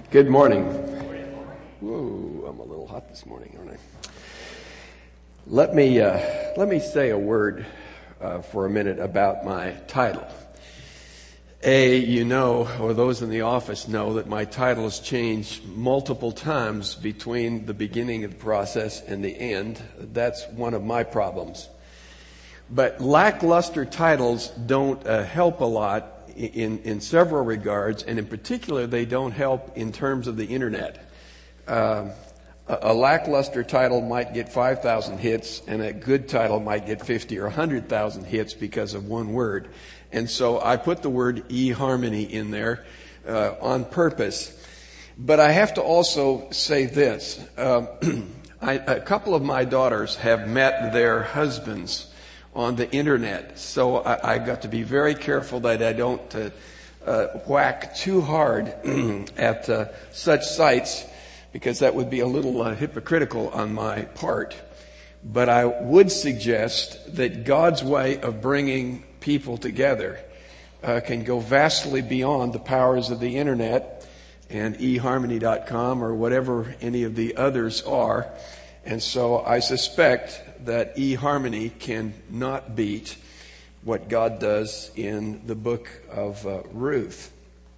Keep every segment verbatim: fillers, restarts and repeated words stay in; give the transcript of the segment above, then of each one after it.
Good morning. Whoa, I'm a little hot this morning, aren't I? Let me uh, let me say a word uh, for a minute about my title. A, you know, or those in the office know that my title has changed multiple times between the beginning of the process and the end. That's one of my problems. But lackluster titles don't uh, help a lot in, in several regards, and in particular, they don't help in terms of the internet. Uh, a, a lackluster title might get five thousand hits, and a good title might get fifty or one hundred thousand hits because of one word. And so I put the word eHarmony in there uh, on purpose. But I have to also say this. Uh, I, a couple of my daughters have met their husbands on the internet. So I, I've got to be very careful that I don't uh, uh, whack too hard at uh, such sites, because that would be a little uh, hypocritical on my part. But I would suggest that God's way of bringing people together uh, can go vastly beyond the powers of the internet and e harmony dot com or whatever any of the others are. And so I suspect that eHarmony can not beat what God does in the book of uh, Ruth.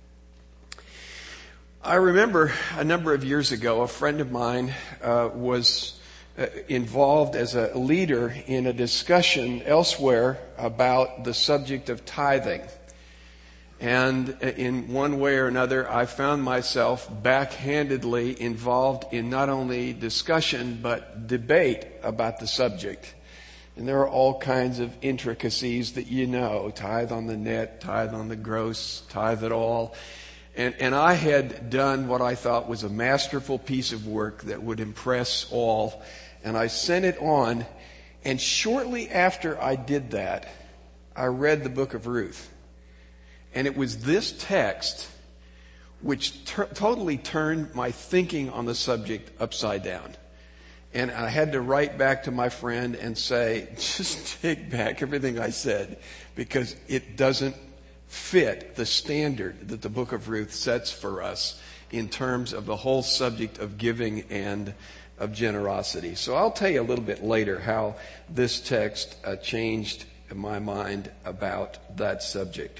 I remember a number of years ago, a friend of mine uh, was uh, involved as a leader in a discussion elsewhere about the subject of tithing. And in one way or another, I found myself backhandedly involved in not only discussion, but debate about the subject. And there are all kinds of intricacies that you know, tithe on the net, tithe on the gross, tithe at all. And, and I had done what I thought was a masterful piece of work that would impress all. And I sent it on. And shortly after I did that, I read the book of Ruth. And it was this text which ter- totally turned my thinking on the subject upside down. And I had to write back to my friend and say, just take back everything I said, because it doesn't fit the standard that the book of Ruth sets for us in terms of the whole subject of giving and of generosity. So I'll tell you a little bit later how this text uh, changed my mind about that subject.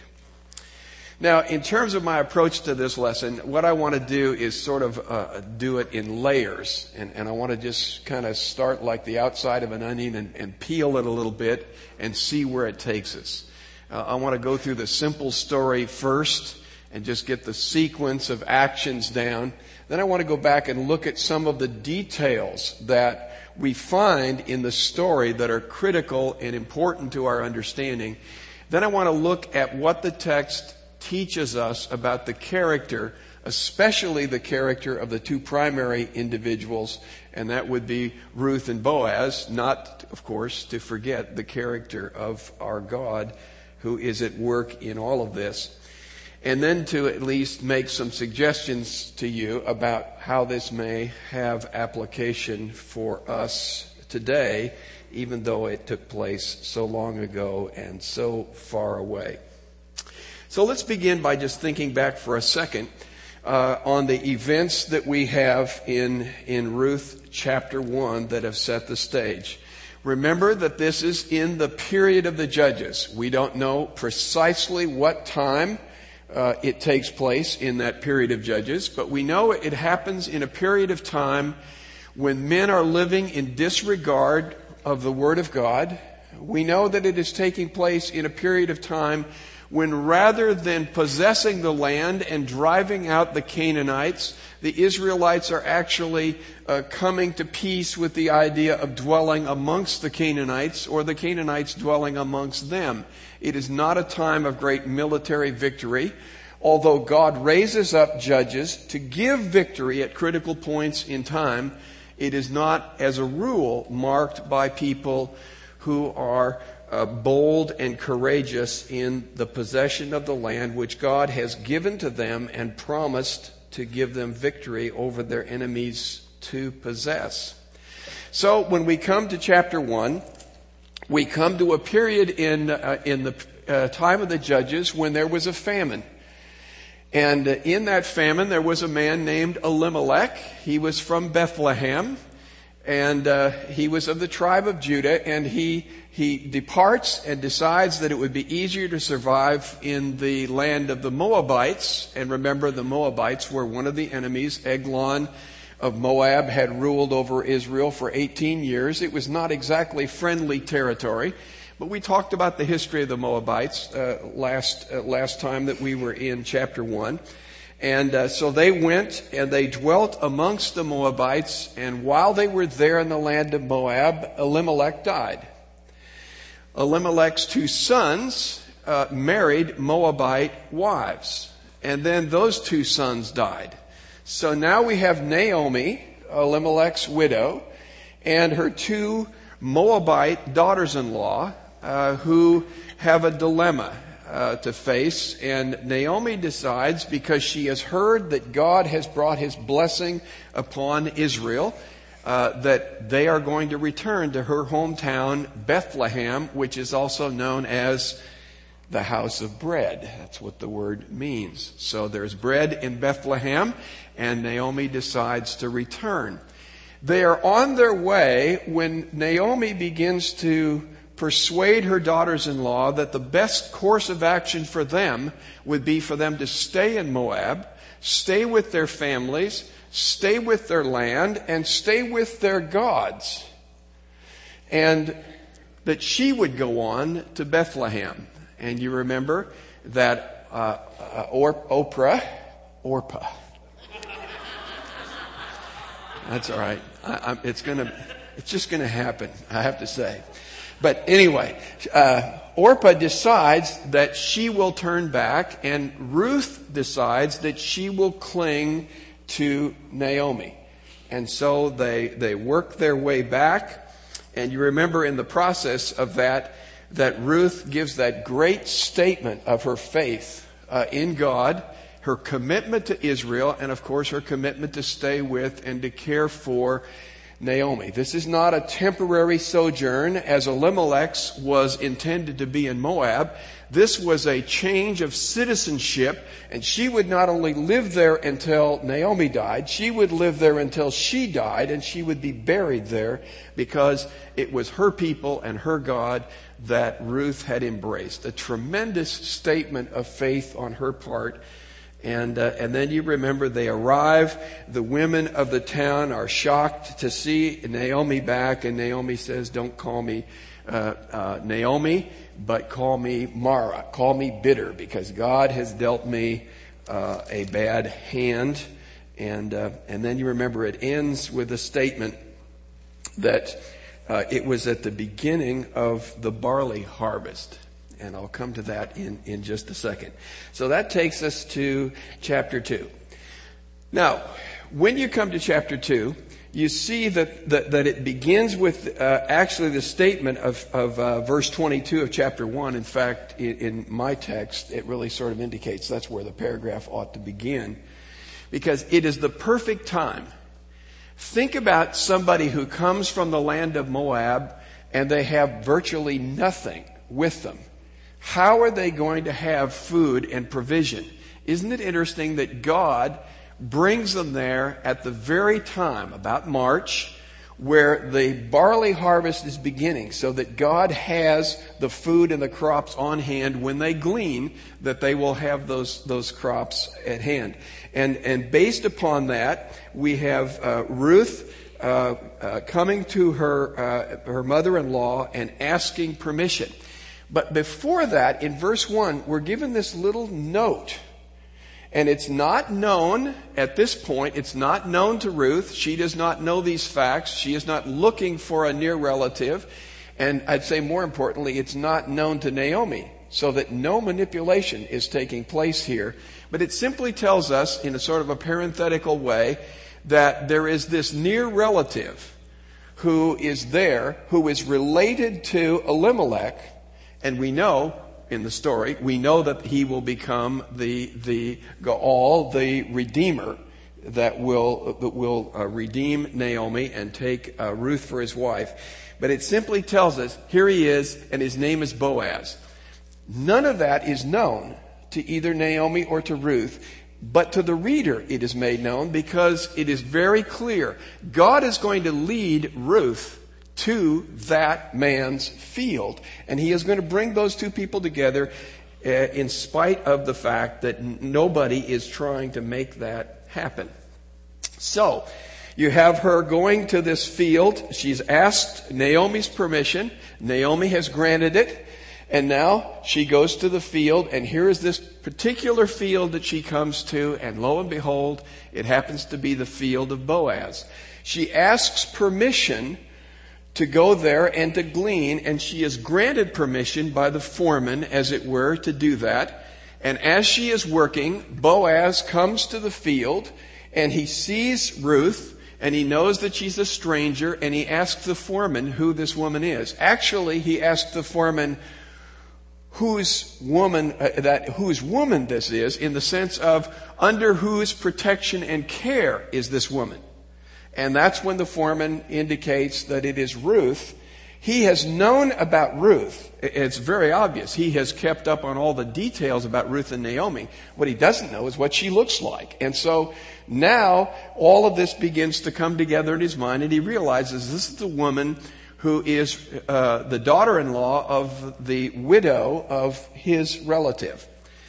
Now, in terms of my approach to this lesson, what I want to do is sort of uh, do it in layers. And, and I want to just kind of start like the outside of an onion and, and peel it a little bit and see where it takes us. Uh, I want to go through the simple story first and just get the sequence of actions down. Then I want to go back and look at some of the details that we find in the story that are critical and important to our understanding. Then I want to look at what the text teaches us about the character, especially the character of the two primary individuals, and that would be Ruth and Boaz, not, of course, to forget the character of our God who is at work in all of this. And then to at least make some suggestions to you about how this may have application for us today, even though it took place so long ago and so far away. So let's begin by just thinking back for a second uh, on the events that we have in, in Ruth chapter one that have set the stage. Remember that this is in the period of the Judges. We don't know precisely what time uh, it takes place in that period of Judges, but we know it happens in a period of time when men are living in disregard of the Word of God. We know that it is taking place in a period of time when rather than possessing the land and driving out the Canaanites, the Israelites are actually uh, coming to peace with the idea of dwelling amongst the Canaanites, or the Canaanites dwelling amongst them. It is not a time of great military victory, although God raises up judges to give victory at critical points in time. It is not, as a rule, marked by people who are Uh, bold and courageous in the possession of the land which God has given to them and promised to give them victory over their enemies to possess. So when we come to chapter one, we come to a period in uh, in the uh, time of the Judges when there was a famine. And in that famine, there was a man named Elimelech. He was from Bethlehem, and uh, he was of the tribe of Judah, and he he departs and decides that it would be easier to survive in the land of the Moabites. And remember, the Moabites were one of the enemies. Eglon of Moab had ruled over Israel for eighteen years. It was not exactly friendly territory. But we talked about the history of the Moabites uh, last uh, last time that we were in chapter one. And uh, so they went and they dwelt amongst the Moabites. And while they were there in the land of Moab, Elimelech died. Elimelech's two sons uh, married Moabite wives. And then those two sons died. So now we have Naomi, Elimelech's widow, and her two Moabite daughters-in-law, Uh, who have a dilemma uh, to face. And Naomi decides, because she has heard that God has brought his blessing upon Israel, uh, that they are going to return to her hometown, Bethlehem, which is also known as the house of bread. That's what the word means. So there's bread in Bethlehem, and Naomi decides to return. They are on their way when Naomi begins to persuade her daughters-in-law that the best course of action for them would be for them to stay in Moab, stay with their families, stay with their land, and stay with their gods. And that she would go on to Bethlehem. And you remember that uh, uh, or- Oprah, Orpah. That's all right. I, I, it's gonna, it's just gonna happen, I have to say. But anyway, uh, Orpah decides that she will turn back, and Ruth decides that she will cling to Naomi. And so they, they work their way back. And you remember in the process of that, that Ruth gives that great statement of her faith uh, in God, her commitment to Israel, and of course her commitment to stay with and to care for Naomi. This is not a temporary sojourn as Elimelech's was intended to be in Moab. This was a change of citizenship, and she would not only live there until Naomi died, she would live there until she died, and she would be buried there because it was her people and her God that Ruth had embraced. A tremendous statement of faith on her part. And uh, and then you remember they arrive. The women of the town are shocked to see Naomi back. And Naomi says, don't call me uh, uh, Naomi, but call me Mara. Call me bitter, because God has dealt me uh, a bad hand. And uh, and then you remember it ends with a statement that uh, it was at the beginning of the barley harvest. And I'll come to that in, in just a second. So that takes us to chapter two. Now, when you come to chapter two, you see that, that, that it begins with uh, actually the statement of, of uh, verse twenty-two of chapter one. In fact, in, in my text, it really sort of indicates that's where the paragraph ought to begin, because it is the perfect time. Think about somebody who comes from the land of Moab and they have virtually nothing with them. How are they going to have food and provision? Isn't it interesting that God brings them there at the very time, about March, where the barley harvest is beginning, so that God has the food and the crops on hand when they glean, that they will have those those crops at hand. And and based upon that, we have uh, Ruth uh, uh, coming to her uh, her mother-in-law and asking permission. But before that, in verse one, we're given this little note. And it's not known at this point, it's not known to Ruth. She does not know these facts. She is not looking for a near relative. And I'd say more importantly, it's not known to Naomi. So that no manipulation is taking place here. But it simply tells us, in a sort of a parenthetical way, that there is this near relative who is there, who is related to Elimelech. And we know, in the story, we know that he will become the the Gaal, the redeemer, that will that will uh, redeem Naomi and take uh, Ruth for his wife. But it simply tells us, here he is, and his name is Boaz. None of that is known to either Naomi or to Ruth. but to the reader it is made known because it is very clear. God is going to lead Ruth to that man's field. And he is going to bring those two people together uh, in spite of the fact that n- nobody is trying to make that happen. So, you have her going to this field. She's asked Naomi's permission. Naomi has granted it. And now she goes to the field, and here is this particular field that she comes to, and lo and behold, it happens to be the field of Boaz. She asks permission to go there and to glean, and she is granted permission by the foreman, as it were, to do that. And as she is working, Boaz comes to the field, and he sees Ruth, and he knows that she's a stranger, and he asks the foreman who this woman is. Actually, he asked the foreman whose woman uh, that whose woman this is, in the sense of under whose protection and care is this woman. And that's when the foreman indicates that it is Ruth. He has known about Ruth. It's very obvious. He has kept up on all the details about Ruth and Naomi. What he doesn't know is what she looks like. And so now all of this begins to come together in his mind, and he realizes this is the woman who is uh, the daughter-in-law of the widow of his relative.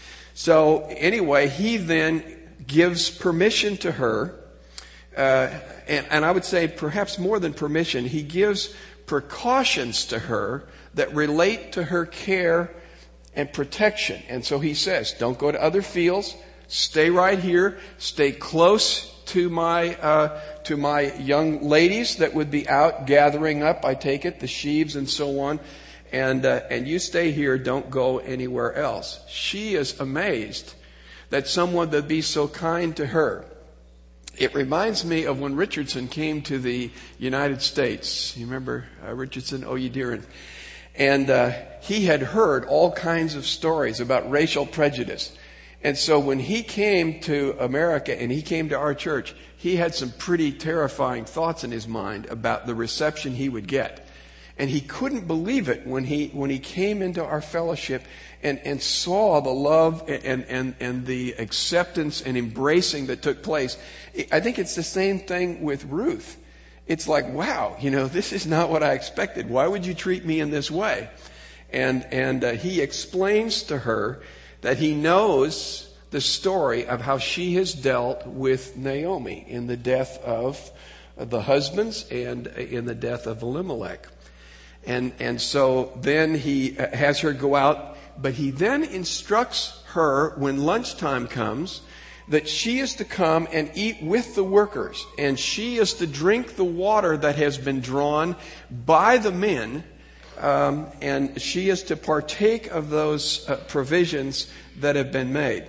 So anyway, he then gives permission to her, uh, and, and I would say perhaps more than permission, he gives precautions to her that relate to her care and protection. And so he says, don't go to other fields, stay right here, stay close to my uh, to my young ladies that would be out gathering up, I take it, the sheaves and so on, and uh, and you stay here, don't go anywhere else. She is amazed that someone would be so kind to her. It reminds me of when Richardson came to the United States. You remember uh, Richardson Oyediran? And uh, he had heard all kinds of stories about racial prejudice. And so when he came to America and he came to our church, he had some pretty terrifying thoughts in his mind about the reception he would get. And he couldn't believe it when he when he came into our fellowship and, and saw the love and, and, and the acceptance and embracing that took place. I think it's the same thing with Ruth. It's like, wow, you know, this is not what I expected. Why would you treat me in this way? And, and uh, he explains to her that he knows the story of how she has dealt with Naomi in the death of the husbands and in the death of Elimelech. And, and so then he has her go out, but he then instructs her when lunchtime comes that she is to come and eat with the workers, and she is to drink the water that has been drawn by the men. Um, and she is to partake of those uh, provisions that have been made.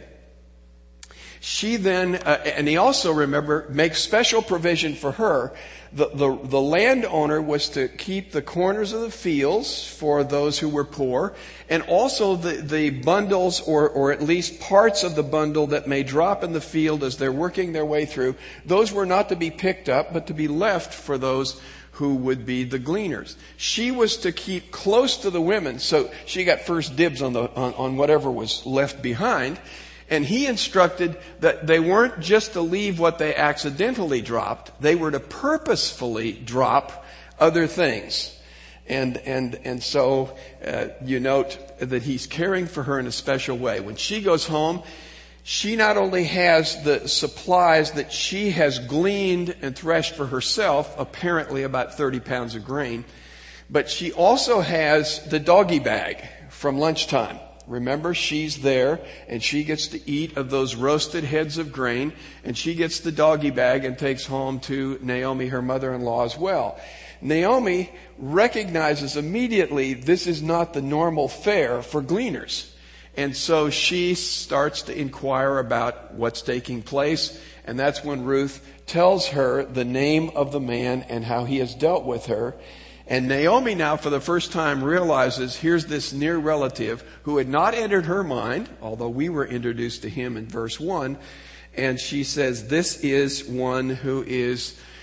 She then, uh, and he also, remember, makes special provision for her. The, the, the landowner was to keep the corners of the fields for those who were poor, and also the, the bundles, or, or at least parts of the bundle that may drop in the field as they're working their way through, those were not to be picked up, but to be left for those who would be the gleaners. She was to keep close to the women, so she got first dibs on the on, on whatever was left behind. And he instructed that they weren't just to leave what they accidentally dropped, they were to purposefully drop other things. And and and so uh, you note that he's caring for her in a special way. When she goes home, she not only has the supplies that she has gleaned and threshed for herself, apparently about thirty pounds of grain, but she also has the doggy bag from lunchtime. Remember, she's there and she gets to eat of those roasted heads of grain, and she gets the doggy bag and takes home to Naomi, her mother-in-law, as well. Naomi recognizes immediately this is not the normal fare for gleaners. And so she starts to inquire about what's taking place. And that's when Ruth tells her the name of the man and how he has dealt with her. And Naomi now for the first time realizes here's this near relative who had not entered her mind, although we were introduced to him in verse one. And she says, this is one who is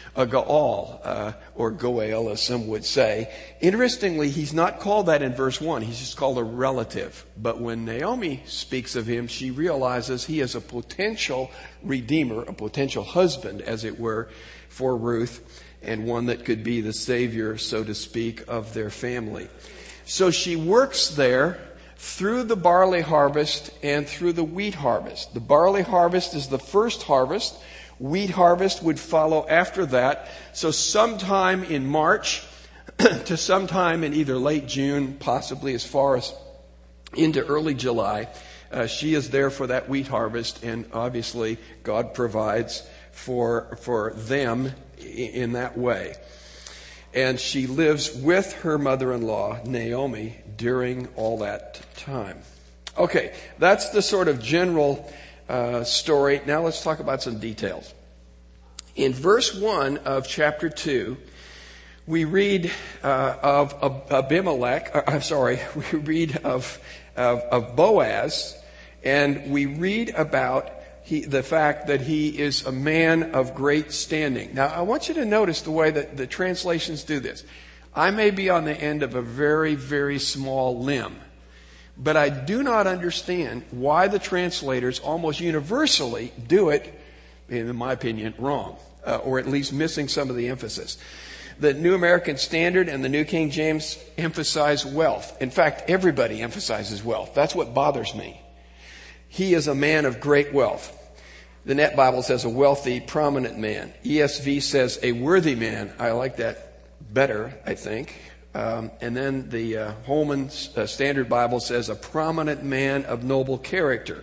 a Gaal, uh, or Goel, as some would say. Interestingly, he's not called that in verse one. He's just called a relative. But when Naomi speaks of him, she realizes he is a potential redeemer, a potential husband, as it were, for Ruth, and one that could be the savior, so to speak, of their family. So she works there through the barley harvest and through the wheat harvest. The barley harvest is the first harvest. Wheat harvest would follow after that. So sometime in March to sometime in either late June, possibly as far as into early July, uh, she is there for that wheat harvest, and obviously God provides for for them in that way. And she lives with her mother-in-law, Naomi, during all that time. Okay, that's the sort of general uh, story. Now let's talk about some details. In verse one of chapter two, we read uh, of Abimelech, uh, I'm sorry, we read of, of, of Boaz, and we read about He, the fact that he is a man of great standing. Now, I want you to notice the way that the translations do this. I may be on the end of a very, very small limb, but I do not understand why the translators almost universally do it, in my opinion, wrong, uh, or at least missing some of the emphasis. The New American Standard and the New King James emphasize wealth. In fact, everybody emphasizes wealth. That's what bothers me. He is a man of great wealth. The Net Bible says a wealthy, prominent man. E S V says a worthy man. I like that better, I think. Um, and then the uh, Holman uh, Standard Bible says a prominent man of noble character.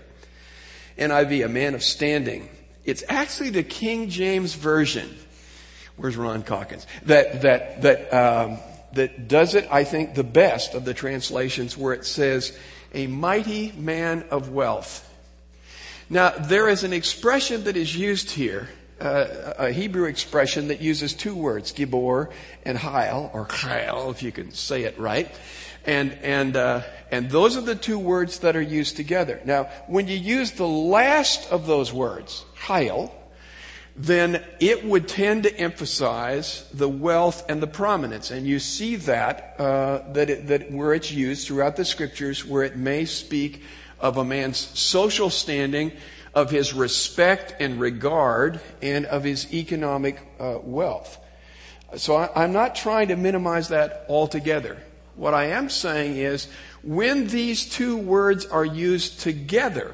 N I V, a man of standing. It's actually the King James Version. Where's Ron Calkins? That that that um, that does it, I think, the best of the translations, where it says a mighty man of wealth. Now, there is an expression that is used here, uh, a Hebrew expression that uses two words, gibor and hail, or hail, if you can say it right. And and uh, and those are the two words that are used together. Now, when you use the last of those words, hail, then it would tend to emphasize the wealth and the prominence. And you see that, uh, that, it, that where it's used throughout the scriptures, where it may speak of a man's social standing, of his respect and regard, and of his economic uh, wealth. So I, I'm not trying to minimize that altogether. What I am saying is, when these two words are used together,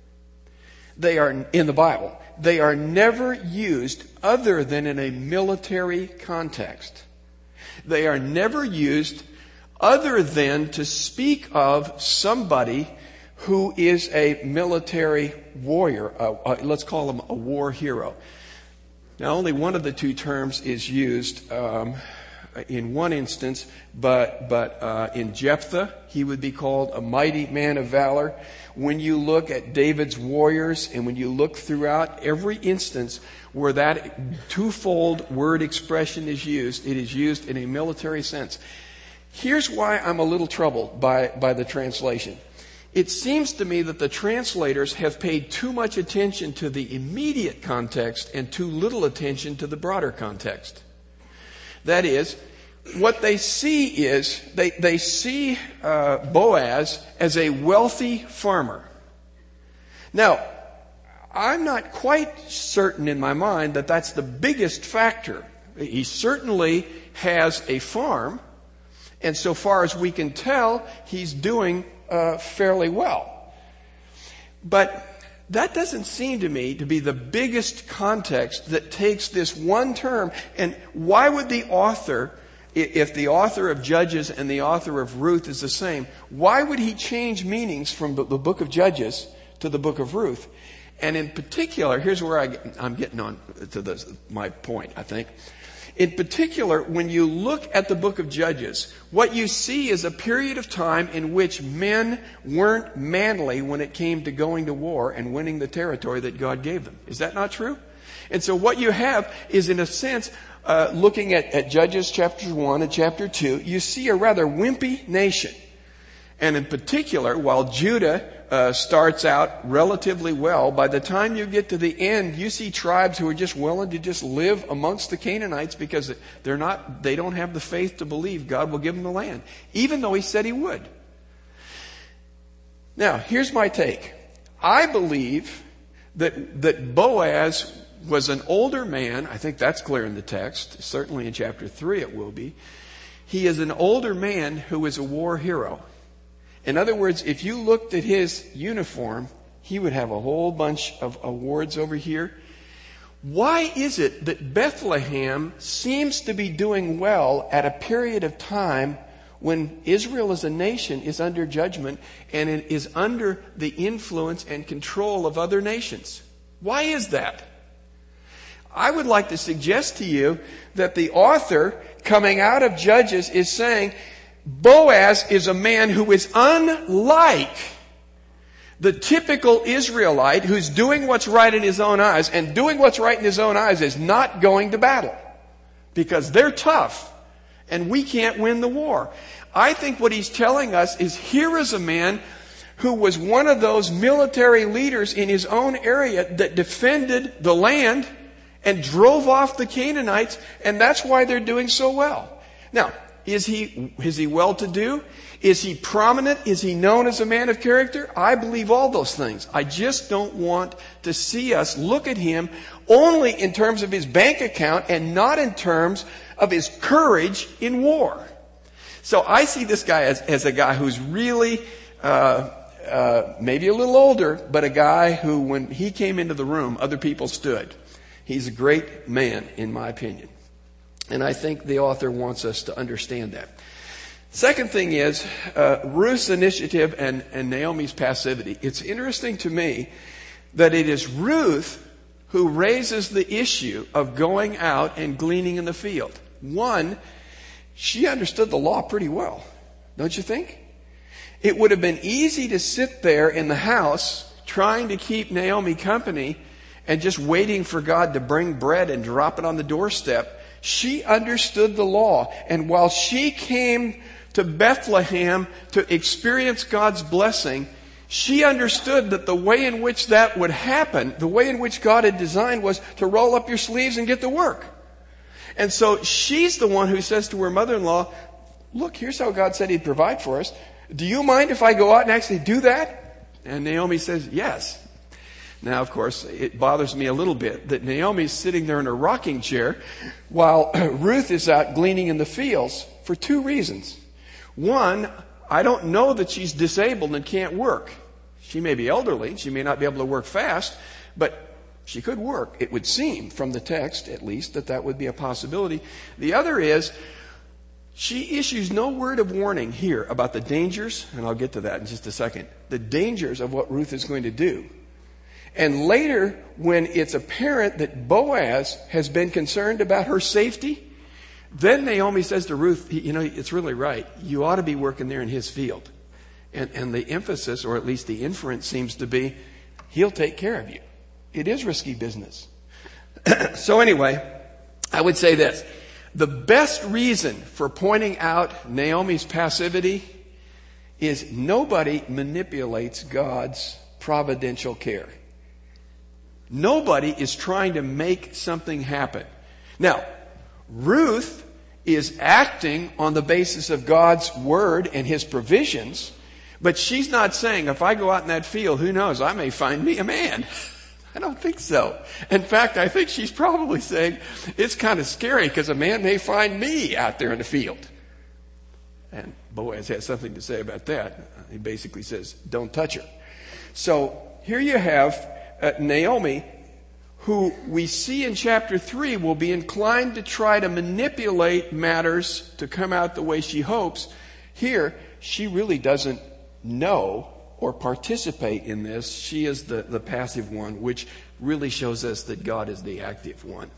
they are in the Bible, they are never used other than in a military context. They are never used other than to speak of somebody who is a military warrior. Uh, uh, let's call him a war hero. Now, only one of the two terms is used um, in one instance, but but uh, in Jephthah, he would be called a mighty man of valor. When you look at David's warriors, and when you look throughout every instance where that twofold word expression is used, it is used in a military sense. Here's why I'm a little troubled by, by the translation. It seems to me that the translators have paid too much attention to the immediate context and too little attention to the broader context. That is, what they see is, they, they see uh, Boaz as a wealthy farmer. Now, I'm not quite certain in my mind that that's the biggest factor. He certainly has a farm, and so far as we can tell, he's doing uh, fairly well. But that doesn't seem to me to be the biggest context that takes this one term. And why would the author, if the author of Judges and the author of Ruth is the same, why would he change meanings from the book of Judges to the book of Ruth? And in particular, here's where I, I'm getting on to this, my point, I think. In particular, when you look at the book of Judges, what you see is a period of time in which men weren't manly when it came to going to war and winning the territory that God gave them. Is that not true? And so what you have is, in a sense, uh, looking at, at Judges chapter one and chapter two, you see a rather wimpy nation. And in particular, while Judah uh, starts out relatively well, by the time you get to the end, you see tribes who are just willing to just live amongst the Canaanites because they're not, they don't have the faith to believe God will give them the land, even though he said he would. Now, here's my take. I believe that, that Boaz was an older man. I think that's clear in the text. Certainly in chapter three it will be. He is an older man who is a war hero. In other words, if you looked at his uniform, he would have a whole bunch of awards over here. Why is it that Bethlehem seems to be doing well at a period of time when Israel as a nation is under judgment and it is under the influence and control of other nations? Why is that? I would like to suggest to you that the author coming out of Judges is saying Boaz is a man who is unlike the typical Israelite who's doing what's right in his own eyes, and doing what's right in his own eyes is not going to battle because they're tough and we can't win the war. I think what he's telling us is here is a man who was one of those military leaders in his own area that defended the land and drove off the Canaanites, and that's why they're doing so well. Now, is he, is he well-to-do? Is he prominent? Is he known as a man of character? I believe all those things. I just don't want to see us look at him only in terms of his bank account and not in terms of his courage in war. So I see this guy as, as a guy who's really, uh, uh, maybe a little older, but a guy who, when he came into the room, other people stood. He's a great man, in my opinion. And I think the author wants us to understand that. Second thing is uh, Ruth's initiative and, and Naomi's passivity. It's interesting to me that it is Ruth who raises the issue of going out and gleaning in the field. One, she understood the law pretty well, don't you think? It would have been easy to sit there in the house trying to keep Naomi company and just waiting for God to bring bread and drop it on the doorstep. She understood the law. And while she came to Bethlehem to experience God's blessing, she understood that the way in which that would happen, the way in which God had designed, was to roll up your sleeves and get to work. And so she's the one who says to her mother-in-law, look, here's how God said he'd provide for us. Do you mind if I go out and actually do that? And Naomi says, yes. Now, of course, it bothers me a little bit that Naomi's sitting there in a rocking chair while Ruth is out gleaning in the fields for two reasons. One, I don't know that she's disabled and can't work. She may be elderly. She may not be able to work fast, but she could work. It would seem from the text, at least, that that would be a possibility. The other is she issues no word of warning here about the dangers, and I'll get to that in just a second, the dangers of what Ruth is going to do. And later, when it's apparent that Boaz has been concerned about her safety, then Naomi says to Ruth, you know, it's really right. You ought to be working there in his field. And, and the emphasis, or at least the inference, seems to be, he'll take care of you. It is risky business. So anyway, I would say this. The best reason for pointing out Naomi's passivity is nobody manipulates God's providential care. Nobody is trying to make something happen. Now, Ruth is acting on the basis of God's word and his provisions, but she's not saying, if I go out in that field, who knows, I may find me a man. I don't think so. In fact, I think she's probably saying, it's kind of scary because a man may find me out there in the field. And Boaz has something to say about that. He basically says, don't touch her. So here you have Uh, Naomi, who we see in chapter three will be inclined to try to manipulate matters to come out the way she hopes. Here, she really doesn't know or participate in this. She is the, the passive one, which really shows us that God is the active one.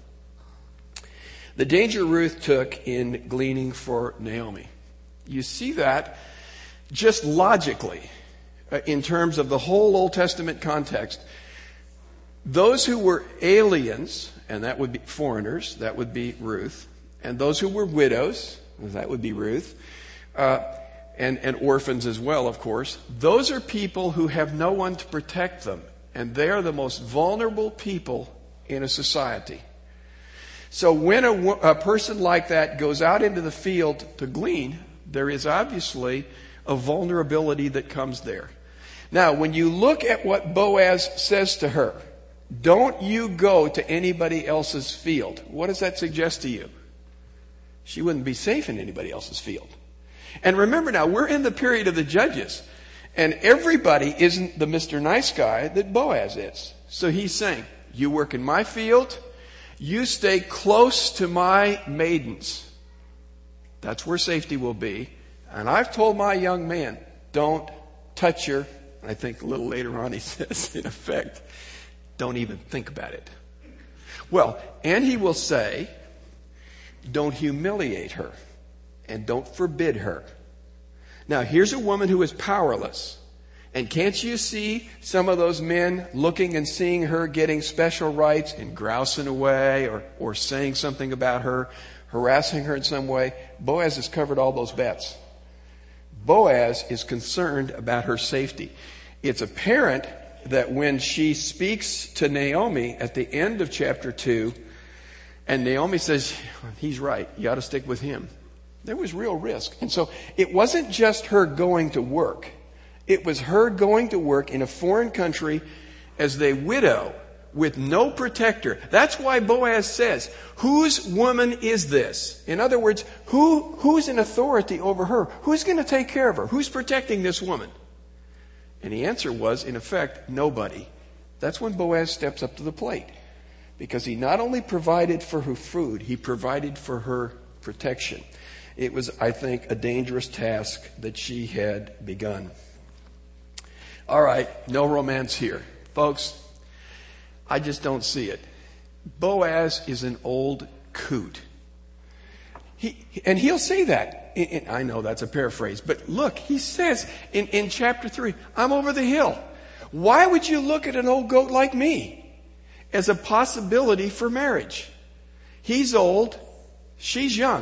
The danger Ruth took in gleaning for Naomi. You see that just logically uh, in terms of the whole Old Testament context. Those who were aliens, and that would be foreigners, that would be Ruth, and those who were widows, that would be Ruth, uh, and, and orphans as well, of course. Those are people who have no one to protect them, and they are the most vulnerable people in a society. So when a, a person like that goes out into the field to glean, there is obviously a vulnerability that comes there. Now, when you look at what Boaz says to her, don't you go to anybody else's field. What does that suggest to you? She wouldn't be safe in anybody else's field. And remember now, we're in the period of the judges. And everybody isn't the Mister Nice Guy that Boaz is. So he's saying, you work in my field, you stay close to my maidens. That's where safety will be. And I've told my young man, don't touch her. I think a little later on he says, in effect, don't even think about it. Well, and he will say, don't humiliate her and don't forbid her. Now, here's a woman who is powerless. And can't you see some of those men looking and seeing her getting special rights and grousing away or, or saying something about her, harassing her in some way? Boaz has covered all those bets. Boaz is concerned about her safety. It's apparent that when she speaks to Naomi at the end of chapter two, and Naomi says, he's right, you ought to stick with him. There was real risk. And so it wasn't just her going to work. It was her going to work in a foreign country as a widow with no protector. That's why Boaz says, whose woman is this? In other words, who, who's in authority over her? Who's going to take care of her? Who's protecting this woman? And the answer was, in effect, nobody. That's when Boaz steps up to the plate. Because he not only provided for her food, he provided for her protection. It was, I think, a dangerous task that she had begun. All right, no romance here. Folks, I just don't see it. Boaz is an old coot. He, and he'll say that. In, in, I know that's a paraphrase, but look, he says in, in chapter three, I'm over the hill. Why would you look at an old goat like me as a possibility for marriage? He's old, she's young.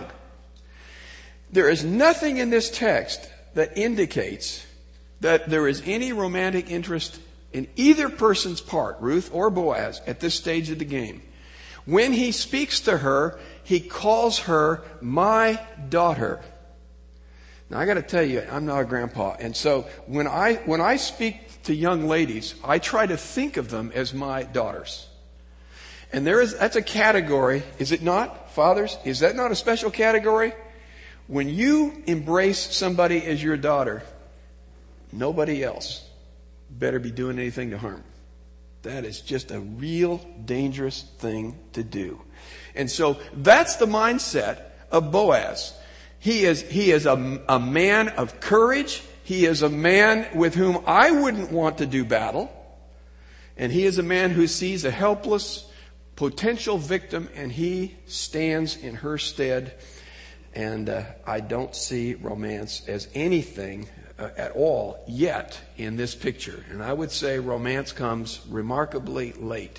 There is nothing in this text that indicates that there is any romantic interest in either person's part, Ruth or Boaz, at this stage of the game. When he speaks to her, he calls her my daughter. Now I got to tell you, I'm not a grandpa, and so when I when I speak to young ladies, I try to think of them as my daughters. And there is that's a category, is it not, fathers? Is that not a special category? When you embrace somebody as your daughter, nobody else better be doing anything to harm. That is just a real dangerous thing to do. And so that's the mindset of Boaz. He is, he is a, a man of courage. He is a man with whom I wouldn't want to do battle. And he is a man who sees a helpless potential victim and he stands in her stead. And uh, I don't see romance as anything uh, at all yet in this picture. And I would say romance comes remarkably late.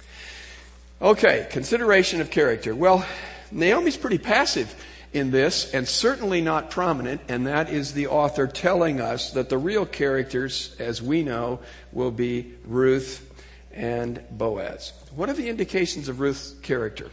Okay, consideration of character. Well, Naomi's pretty passive in this and certainly not prominent. And that is the author telling us that the real characters, as we know, will be Ruth and Boaz. What are the indications of Ruth's character?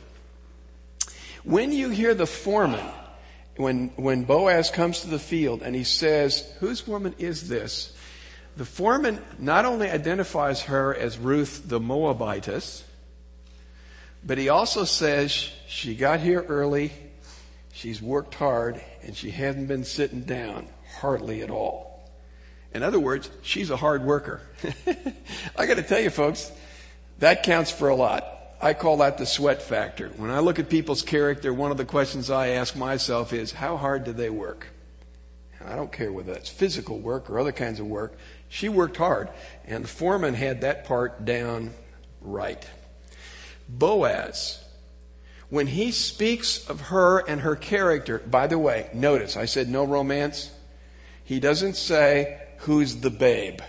When you hear the foreman, When, when Boaz comes to the field and he says, whose woman is this? The foreman not only identifies her as Ruth the Moabitess, but he also says she got here early, she's worked hard, and she hasn't been sitting down hardly at all. In other words, she's a hard worker. I got to tell you, folks, that counts for a lot. I call that the sweat factor. When I look at people's character, one of the questions I ask myself is, how hard do they work? I don't care whether that's physical work or other kinds of work. She worked hard, and the foreman had that part down right. Boaz, when he speaks of her and her character, by the way, notice, I said no romance. He doesn't say, who's the babe?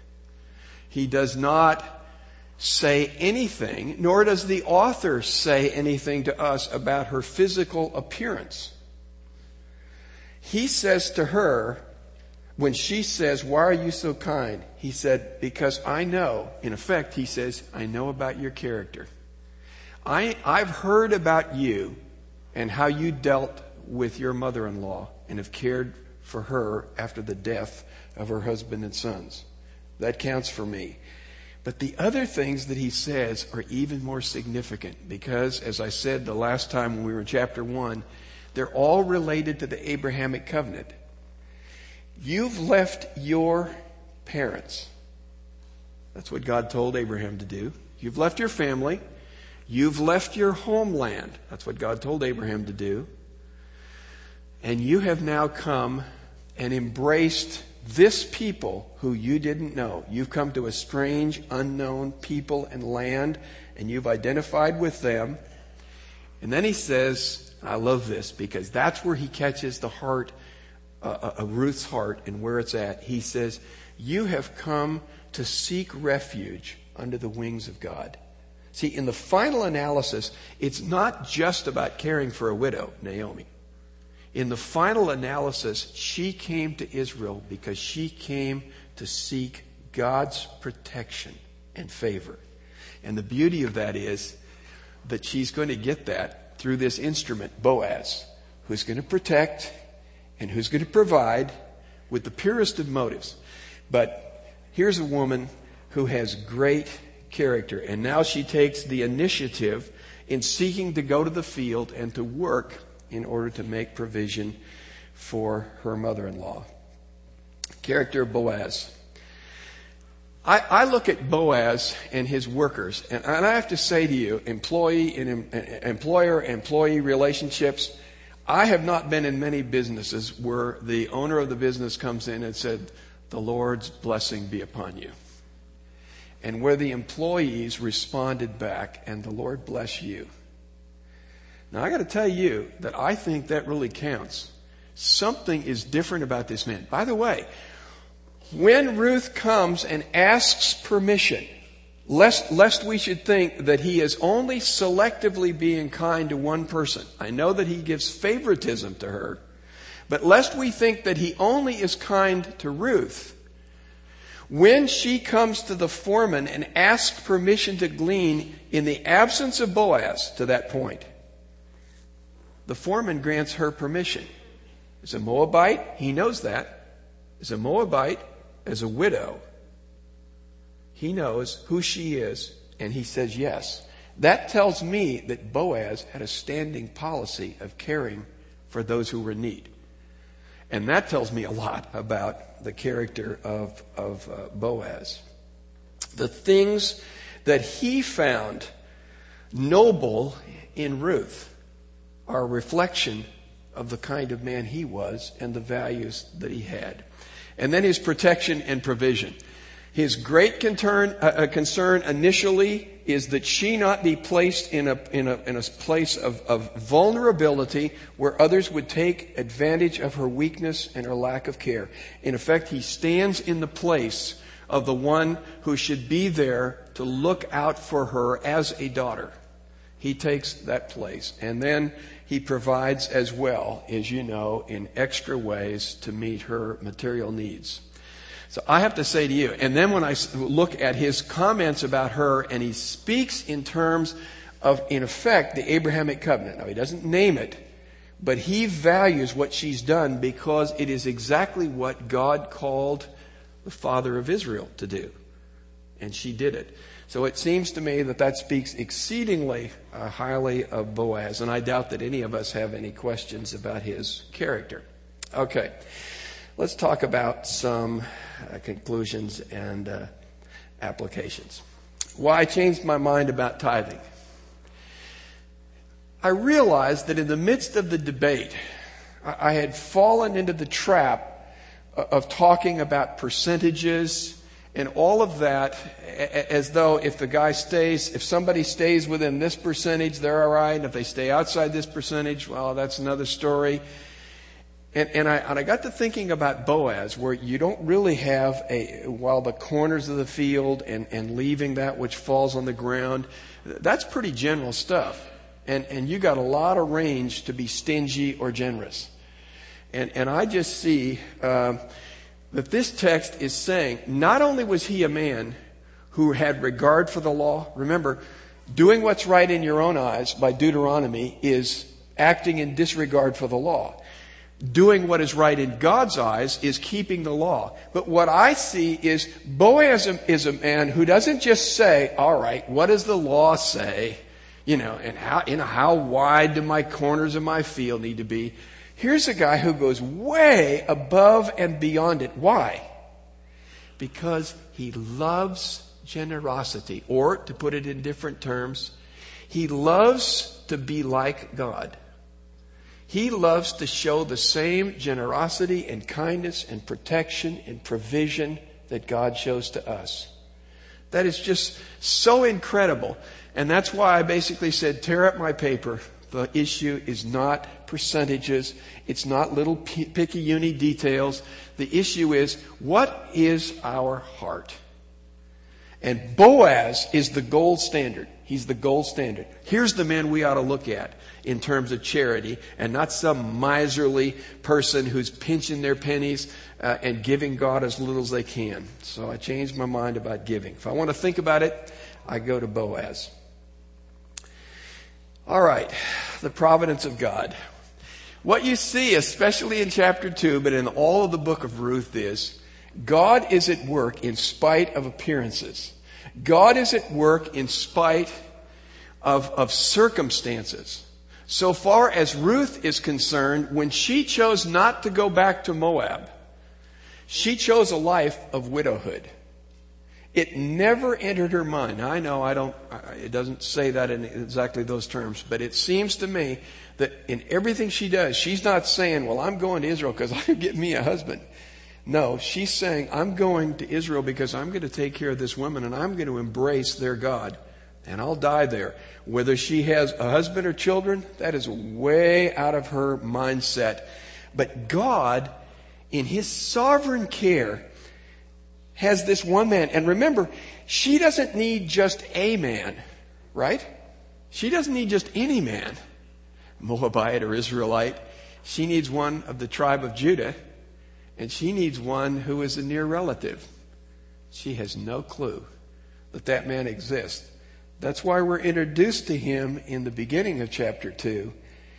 He does not say anything, nor does the author say anything to us about her physical appearance. He says to her, when she says, "Why are you so kind?" he said, "Because I know," in effect, he says, "I know about your character. I, I've heard about you and how you dealt with your mother-in-law and have cared for her after the death of her husband and sons. That counts for me." But the other things that he says are even more significant because, as I said the last time when we were in chapter one, they're all related to the Abrahamic covenant. You've left your parents. That's what God told Abraham to do. You've left your family. You've left your homeland. That's what God told Abraham to do. And you have now come and embraced this people who you didn't know. You've come to a strange, unknown people and land, and you've identified with them. And then he says, I love this because that's where he catches the heart, uh, uh, Ruth's heart and where it's at. He says, you have come to seek refuge under the wings of God. See, in the final analysis, it's not just about caring for a widow, Naomi. In the final analysis, she came to Israel because she came to seek God's protection and favor. And the beauty of that is that she's going to get that through this instrument, Boaz, who's going to protect and who's going to provide with the purest of motives. But here's a woman who has great character, and now she takes the initiative in seeking to go to the field and to work in order to make provision for her mother-in-law. Character of Boaz. I, I look at Boaz and his workers, and, and I have to say to you, employee and employer-employee relationships, I have not been in many businesses where the owner of the business comes in and said, "The Lord's blessing be upon you." And where the employees responded back, "And the Lord bless you." Now, I got to tell you that I think that really counts. Something is different about this man. By the way, when Ruth comes and asks permission, lest, lest we should think that he is only selectively being kind to one person. I know that he gives favoritism to her, but lest we think that he only is kind to Ruth, when she comes to the foreman and asks permission to glean in the absence of Boaz to that point, the foreman grants her permission. As a Moabite, he knows that. As a Moabite, as a widow, he knows who she is, and he says yes. That tells me that Boaz had a standing policy of caring for those who were in need. And that tells me a lot about the character of, of uh, Boaz. The things that he found noble in Ruth are a reflection of the kind of man he was and the values that he had. And then his protection and provision. His great concern, uh, concern initially is that she not be placed in a, in a, in a place of, of vulnerability where others would take advantage of her weakness and her lack of care. In effect, he stands in the place of the one who should be there to look out for her as a daughter. He takes that place. And then he provides as well, as you know, in extra ways to meet her material needs. So I have to say to you, and then when I look at his comments about her, and he speaks in terms of, in effect, the Abrahamic covenant. Now, he doesn't name it, but he values what she's done because it is exactly what God called the father of Israel to do. And she did it. So it seems to me that that speaks exceedingly uh, highly of Boaz, and I doubt that any of us have any questions about his character. Okay, let's talk about some uh, conclusions and uh, applications. Why I changed my mind about tithing. I realized that in the midst of the debate, I, I had fallen into the trap of talking about percentages and all of that as though if the guy stays, if somebody stays within this percentage, they're all right. And if they stay outside this percentage, well, that's another story. And, and, I, and I got to thinking about Boaz, where you don't really have a, while the corners of the field and, and leaving that which falls on the ground, that's pretty general stuff. And, and you got a lot of range to be stingy or generous. And, and I just see, um, that this text is saying not only was he a man who had regard for the law. Remember, doing what's right in your own eyes by Deuteronomy is acting in disregard for the law. Doing what is right in God's eyes is keeping the law. But what I see is Boaz is a man who doesn't just say, all right, what does the law say? You know, and how, you know, how wide do my corners of my field need to be? Here's a guy who goes way above and beyond it. Why? Because he loves generosity. Or, to put it in different terms, he loves to be like God. He loves to show the same generosity and kindness and protection and provision that God shows to us. That is just so incredible. And that's why I basically said, tear up my paper. The issue is not percentages. It's not little picky-uni details. The issue is, what is our heart? And Boaz is the gold standard. He's the gold standard. Here's the man we ought to look at in terms of charity, and not some miserly person who's pinching their pennies uh, and giving God as little as they can. So I changed my mind about giving. If I want to think about it, I go to Boaz. All right, the providence of God. What you see, especially in chapter two, but in all of the book of Ruth, is God is at work in spite of appearances. God is at work in spite of, of circumstances. So far as Ruth is concerned, when she chose not to go back to Moab, she chose a life of widowhood. It never entered her mind. Now, I know I don't, it doesn't say that in exactly those terms, but it seems to me that in everything she does, she's not saying, well, I'm going to Israel because I can get me a husband. No, she's saying, I'm going to Israel because I'm going to take care of this woman and I'm going to embrace their God. And I'll die there. Whether she has a husband or children, that is way out of her mindset. But God, in His sovereign care, has this one man. And remember, she doesn't need just a man, right? She doesn't need just any man, Moabite or Israelite. She needs one of the tribe of Judah. And she needs one who is a near relative. She has no clue that that man exists. That's why we're introduced to him in the beginning of chapter two.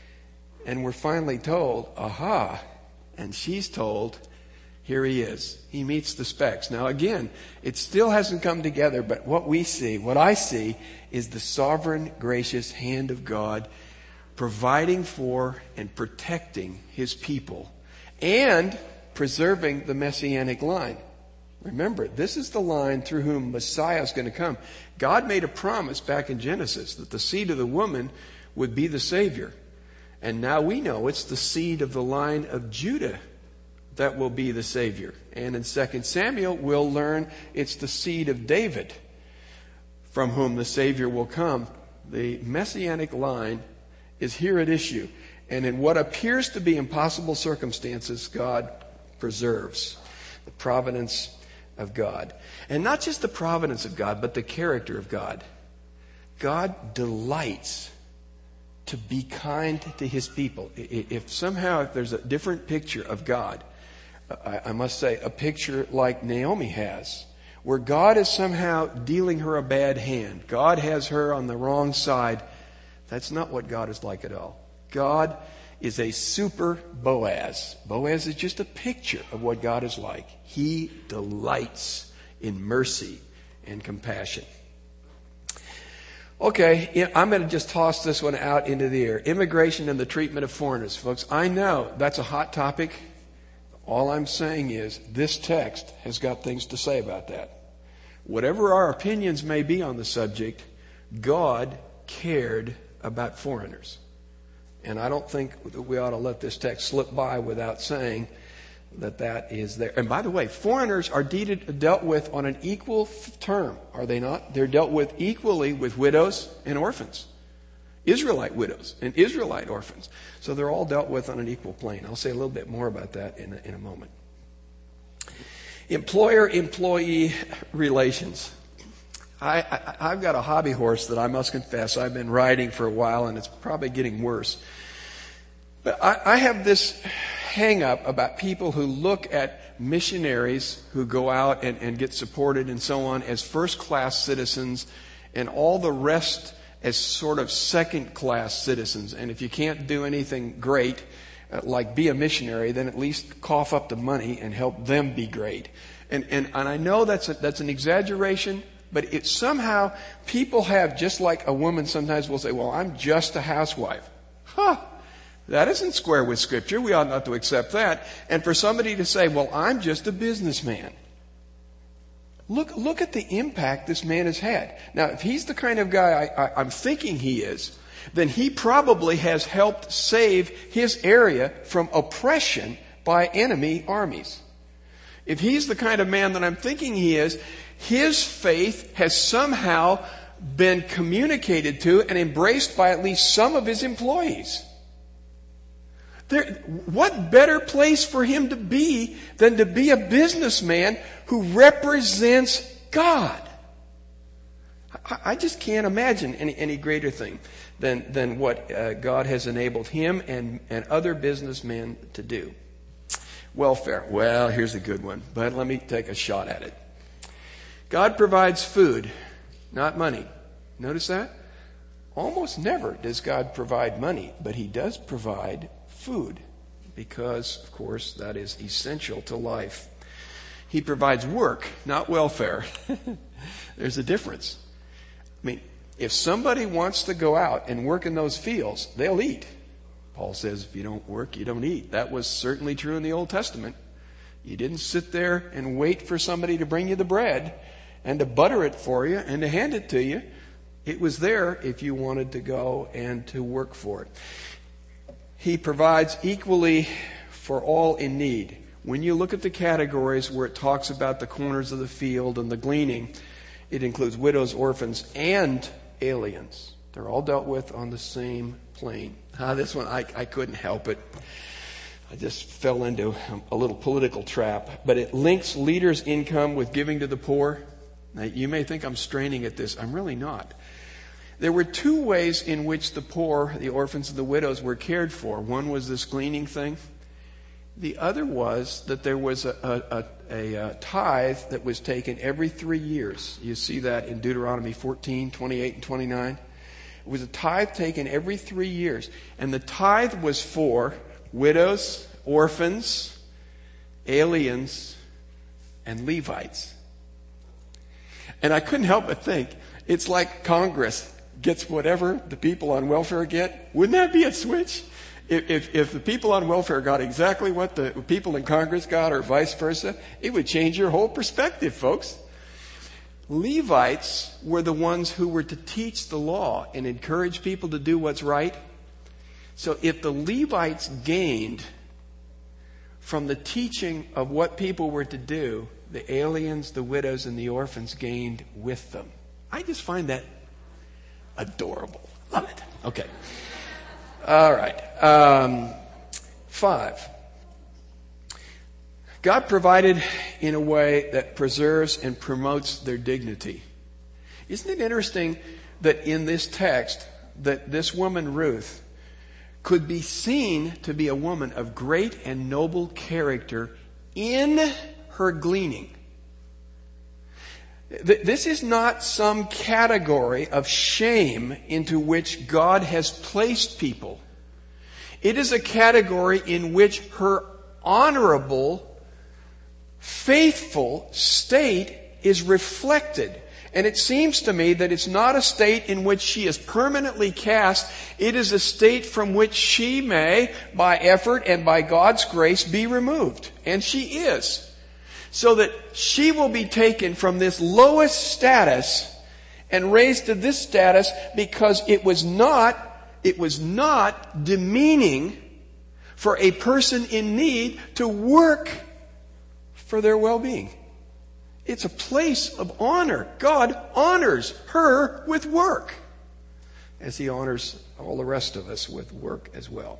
And we're finally told, aha. And she's told, here he is. He meets the specs. Now again, it still hasn't come together, but what we see, what I see, is the sovereign, gracious hand of God providing for and protecting His people and preserving the Messianic line. Remember, this is the line through whom Messiah is going to come. God made a promise back in Genesis that the seed of the woman would be the Savior. And now we know it's the seed of the line of Judah that will be the Savior. And in Second Samuel, we'll learn it's the seed of David from whom the Savior will come. The Messianic line is here at issue. And in what appears to be impossible circumstances, God preserves the providence of God. And not just the providence of God, but the character of God. God delights to be kind to His people. If somehow if there's a different picture of God, I must say a picture like Naomi has, where God is somehow dealing her a bad hand. God has her on the wrong side. That's not what God is like at all. God is a super Boaz. Boaz is just a picture of what God is like. He delights in mercy and compassion. Okay, I'm going to just toss this one out into the air. Immigration and the treatment of foreigners. Folks, I know that's a hot topic. All I'm saying is this text has got things to say about that. Whatever our opinions may be on the subject, God cared about foreigners. And I don't think that we ought to let this text slip by without saying that that is there. And by the way, foreigners are deeded, dealt with on an equal term, are they not? They're dealt with equally with widows and orphans. Israelite widows and Israelite orphans. So they're all dealt with on an equal plane. I'll say a little bit more about that in a, in a moment. Employer-employee relations. I, I, I've got a hobby horse that I must confess I've been riding for a while, and it's probably getting worse. But I, I have this hang up about people who look at missionaries who go out and, and get supported and so on as first-class citizens and all the rest as sort of second-class citizens. And if you can't do anything great, uh, like be a missionary, then at least cough up the money and help them be great. And, and, and I know that's a, that's an exaggeration, but it somehow, people have, just like a woman sometimes will say, well, I'm just a housewife. Huh. That isn't square with Scripture. We ought not to accept that. And for somebody to say, well, I'm just a businessman. Look, look at the impact this man has had. Now, if he's the kind of guy I, I, I'm thinking he is, then he probably has helped save his area from oppression by enemy armies. If he's the kind of man that I'm thinking he is, his faith has somehow been communicated to and embraced by at least some of his employees. There, what better place for him to be than to be a businessman who represents God? I, I just can't imagine any, any greater thing than, than what uh, God has enabled him and, and other businessmen to do. Welfare. Well, here's a good one, but let me take a shot at it. God provides food, not money. Notice that? Almost never does God provide money, but He does provide food because, of course, that is essential to life. He provides work, not welfare. There's a difference. I mean, if somebody wants to go out and work in those fields, they'll eat. Paul says, if you don't work, you don't eat. That was certainly true in the Old Testament. You didn't sit there and wait for somebody to bring you the bread and to butter it for you and to hand it to you. It was there if you wanted to go and to work for it. He provides equally for all in need. When you look at the categories where it talks about the corners of the field and the gleaning, it includes widows, orphans, and aliens. They're all dealt with on the same plane. Ah, this one, I, I couldn't help it. I just fell into a little political trap. But it links leaders' income with giving to the poor. Now, you may think I'm straining at this. I'm really not. There were two ways in which the poor, the orphans and the widows were cared for. One was this gleaning thing. The other was that there was a, a, a, a tithe that was taken every three years. You see that in Deuteronomy fourteen, twenty-eight, and twenty-nine. It was a tithe taken every three years. And the tithe was for widows, orphans, aliens, and Levites. And I couldn't help but think, it's like Congress gets whatever the people on welfare get. Wouldn't that be a switch? If, if, if the people on welfare got exactly what the people in Congress got or vice versa, it would change your whole perspective, folks. Levites were the ones who were to teach the law and encourage people to do what's right. So if the Levites gained from the teaching of what people were to do, the aliens, the widows, and the orphans gained with them. I just find that adorable. Love it. Okay. All right. Um, five. God provided in a way that preserves and promotes their dignity. Isn't it interesting that in this text, that this woman, Ruth, could be seen to be a woman of great and noble character in her gleaning? This is not some category of shame into which God has placed people. It is a category in which her honorable, faithful state is reflected. And it seems to me that it's not a state in which she is permanently cast. It is a state from which she may, by effort and by God's grace, be removed. And she is. So that she will be taken from this lowest status and raised to this status because it was not, it was not demeaning for a person in need to work for their well-being. It's a place of honor. God honors her with work, as He honors all the rest of us with work as well.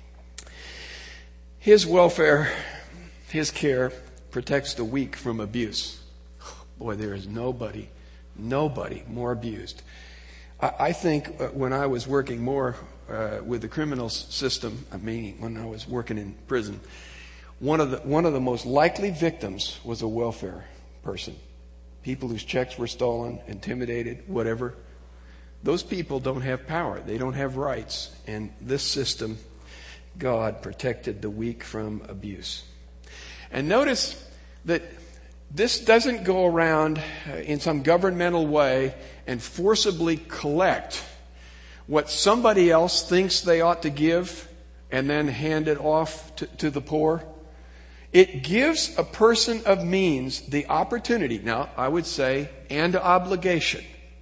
His welfare, His care, protects the weak from abuse. Boy, there is nobody, nobody more abused. I, I think uh, when I was working more uh, with the criminal system, I mean, when I was working in prison, one of the one of the most likely victims was a welfare person. People whose checks were stolen, intimidated, whatever. Those people don't have power. They don't have rights. And this system, God protected the weak from abuse. And notice that this doesn't go around in some governmental way and forcibly collect what somebody else thinks they ought to give and then hand it off to, to the poor. It gives a person of means the opportunity, now I would say, and obligation,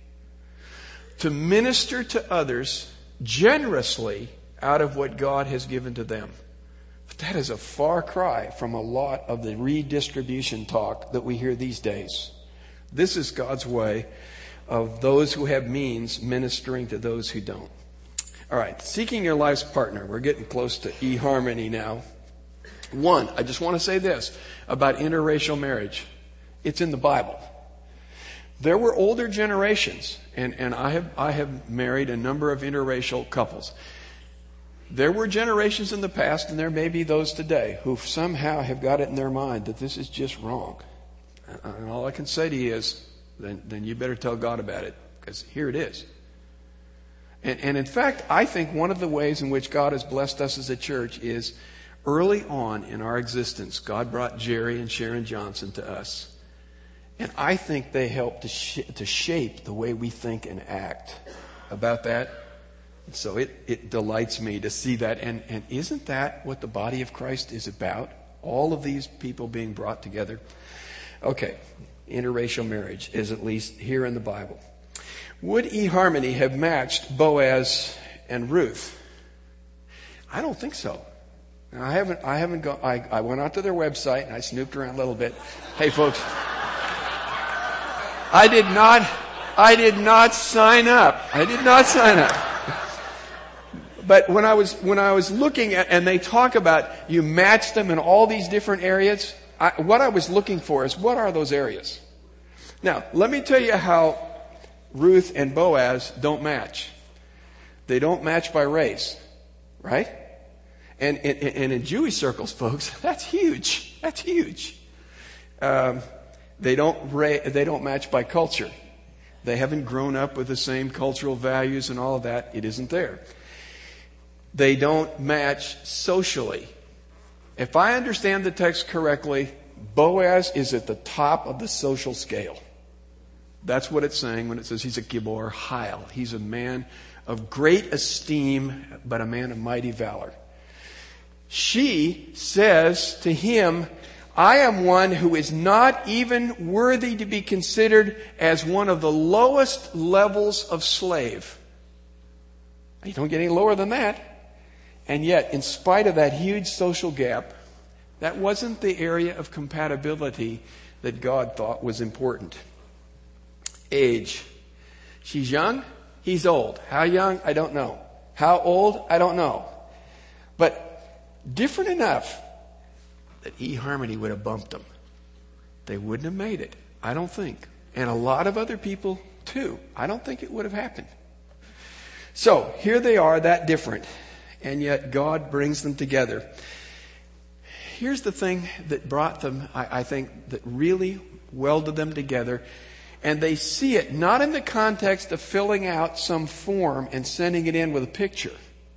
to minister to others generously out of what God has given to them. But that is a far cry from a lot of the redistribution talk that we hear these days. This is God's way of those who have means ministering to those who don't. All right, seeking your life's partner. We're getting close to eHarmony now. One, I just want to say this about interracial marriage. It's in the Bible. There were older generations, and, and I have I have married a number of interracial couples. There were generations in the past, and there may be those today, who somehow have got it in their mind that this is just wrong. And all I can say to you is, then, then you better tell God about it, because here it is. And, and in fact, I think one of the ways in which God has blessed us as a church is early on in our existence, God brought Jerry and Sharon Johnson to us. And I think they helped to, sh- to shape the way we think and act about that. So it, it delights me to see that. And, and isn't that what the body of Christ is about? All of these people being brought together. Okay, interracial marriage is at least here in the Bible. Would eHarmony have matched Boaz and Ruth? I don't think so. I haven't, I haven't gone, I, I went out to their website and I snooped around a little bit. Hey folks, I did not, I did not sign up. I did not sign up. But when I was, when I was looking at, and they talk about you match them in all these different areas, I, what I was looking for is what are those areas? Now, let me tell you how Ruth and Boaz don't match. They don't match by race, right? And, and, and in Jewish circles, folks, that's huge. That's huge. Um, they don't ra- they don't match by culture. They haven't grown up with the same cultural values and all of that. It isn't there. They don't match socially. If I understand the text correctly, Boaz is at the top of the social scale. That's what it's saying when it says he's a Gibor Hail. He's a man of great esteem, but a man of mighty valor. She says to him, I am one who is not even worthy to be considered as one of the lowest levels of slave. You don't get any lower than that. And yet, in spite of that huge social gap, that wasn't the area of compatibility that God thought was important. Age. She's young, he's old. How young? I don't know. How old? I don't know. But different enough that eHarmony would have bumped them. They wouldn't have made it, I don't think. And a lot of other people too. I don't think it would have happened. So, here they are, that different. And yet God brings them together. Here's the thing that brought them, I, I think, that really welded them together. And they see it not in the context of filling out some form and sending it in with a picture.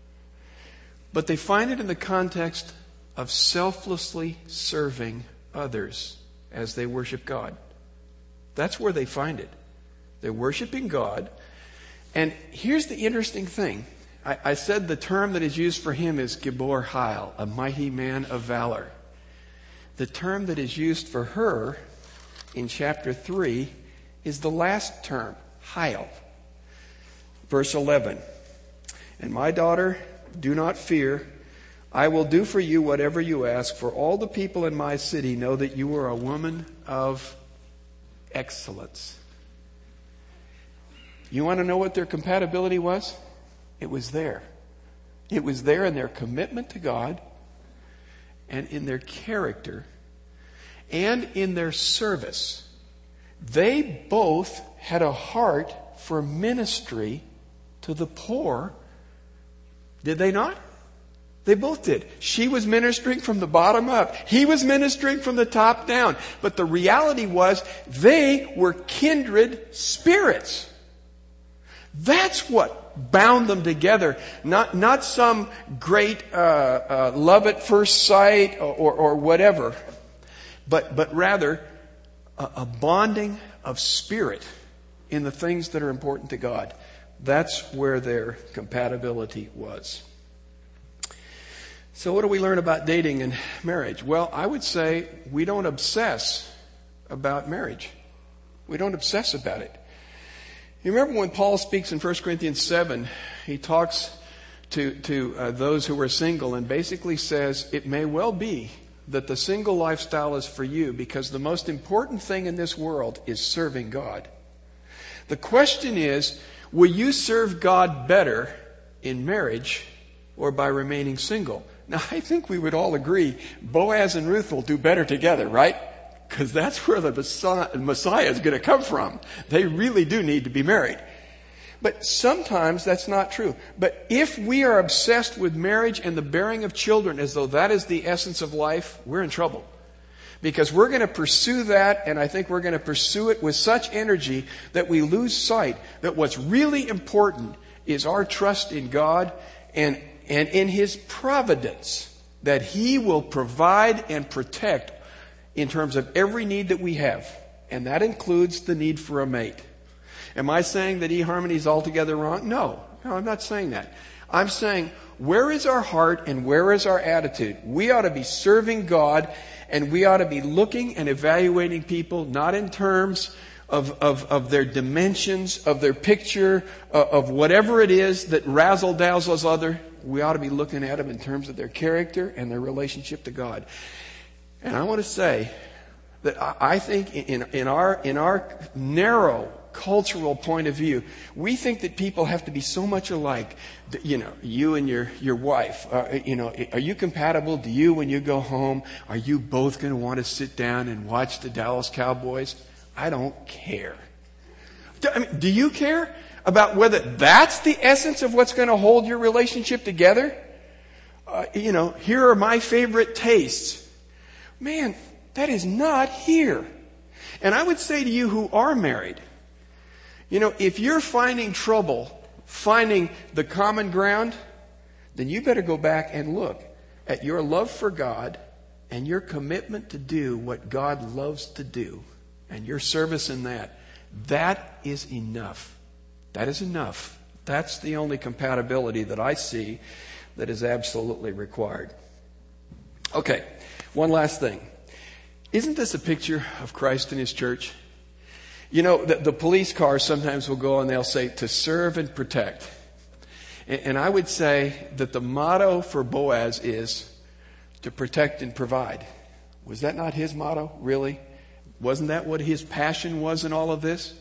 But they find it in the context of selflessly serving others as they worship God. That's where they find it. They're worshiping God. And here's the interesting thing. I, I said the term that is used for him is Gibor Hail, a mighty man of valor. The term that is used for her in chapter three is the last term, Hail. Verse eleven. And my daughter, do not fear. I will do for you whatever you ask, for all the people in my city know that you are a woman of excellence. You want to know what their compatibility was? It was there. It was there in their commitment to God and in their character and in their service. They both had a heart for ministry to the poor. Did they not? They both did. She was ministering from the bottom up. He was ministering from the top down. But the reality was they were kindred spirits. That's what bound them together. Not, not some great uh, uh, love at first sight or, or, or whatever. But, but rather a, a bonding of spirit in the things that are important to God. That's where their compatibility was. So what do we learn about dating and marriage? Well, I would say we don't obsess about marriage. We don't obsess about it. You remember when Paul speaks in First Corinthians seven, he talks to, to uh, those who are single and basically says, it may well be that the single lifestyle is for you because the most important thing in this world is serving God. The question is, will you serve God better in marriage or by remaining single? Now, I think we would all agree Boaz and Ruth will do better together, right? Because that's where the Messiah is going to come from. They really do need to be married. But sometimes that's not true. But if we are obsessed with marriage and the bearing of children as though that is the essence of life, we're in trouble. Because we're going to pursue that, and I think we're going to pursue it with such energy that we lose sight that what's really important is our trust in God and, and in His providence, that He will provide and protect in terms of every need that we have. And that includes the need for a mate. Am I saying that eHarmony is altogether wrong? No. No, I'm not saying that. I'm saying, where is our heart and where is our attitude? We ought to be serving God, and we ought to be looking and evaluating people not in terms of, of, of their dimensions, of their picture, uh, of whatever it is that razzle-dazzles other. We ought to be looking at them in terms of their character and their relationship to God. And I want to say that I think in, in our, in our narrow cultural point of view, we think that people have to be so much alike. You know, you and your, your wife, uh, you know, are you compatible? Do you, when you go home, are you both going to want to sit down and watch the Dallas Cowboys? I don't care. Do, I mean, do you care about whether that's the essence of what's going to hold your relationship together? Uh, you know, here are my favorite tastes. Man, that is not here. And I would say to you who are married, you know, if you're finding trouble finding the common ground, then you better go back and look at your love for God and your commitment to do what God loves to do and your service in that. That is enough. That is enough. That's the only compatibility that I see that is absolutely required. Okay, one last thing. Isn't this a picture of Christ and His church? You know, the, the police cars sometimes will go and they'll say, to serve and protect. And, and I would say that the motto for Boaz is to protect and provide. Was that not his motto, really? Wasn't that what his passion was in all of this?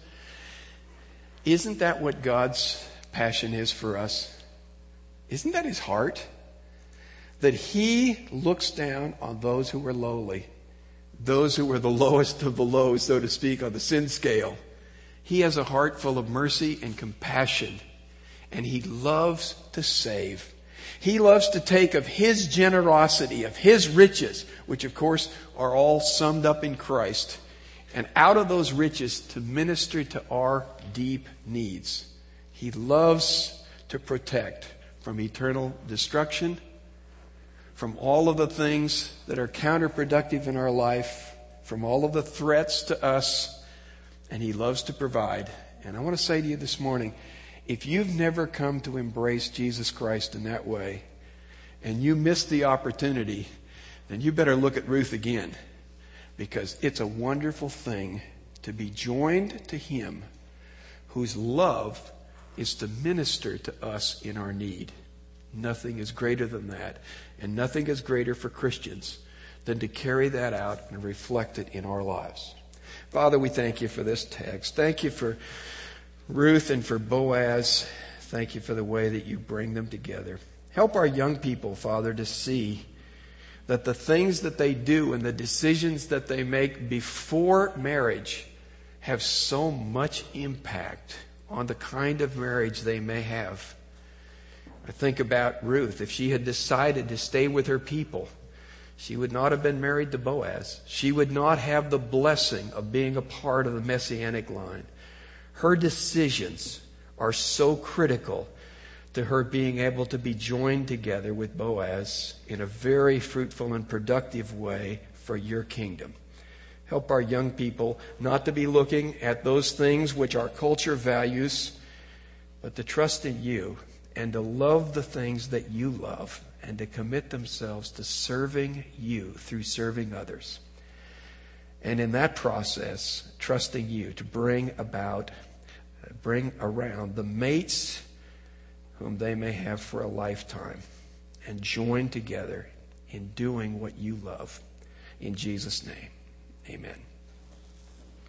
Isn't that what God's passion is for us? Isn't that His heart? That He looks down on those who are lowly. Those who are the lowest of the low, so to speak, on the sin scale. He has a heart full of mercy and compassion. And He loves to save. He loves to take of His generosity, of His riches, which of course are all summed up in Christ, and out of those riches to minister to our deep needs. He loves to protect from eternal destruction, from all of the things that are counterproductive in our life, from all of the threats to us, and He loves to provide. And I want to say to you this morning, if you've never come to embrace Jesus Christ in that way, and you missed the opportunity, then you better look at Ruth again, because it's a wonderful thing to be joined to Him, whose love is to minister to us in our need. Nothing is greater than that. And nothing is greater for Christians than to carry that out and reflect it in our lives. Father, we thank You for this text. Thank You for Ruth and for Boaz. Thank You for the way that You bring them together. Help our young people, Father, to see that the things that they do and the decisions that they make before marriage have so much impact on the kind of marriage they may have. I think about Ruth. If she had decided to stay with her people, she would not have been married to Boaz. She would not have the blessing of being a part of the Messianic line. Her decisions are so critical to her being able to be joined together with Boaz in a very fruitful and productive way for your kingdom. Help our young people not to be looking at those things which our culture values, but to trust in you and to love the things that you love and to commit themselves to serving you through serving others. And in that process, trusting you to bring about, bring around the mates whom they may have for a lifetime and join together in doing what you love. In Jesus' name, amen.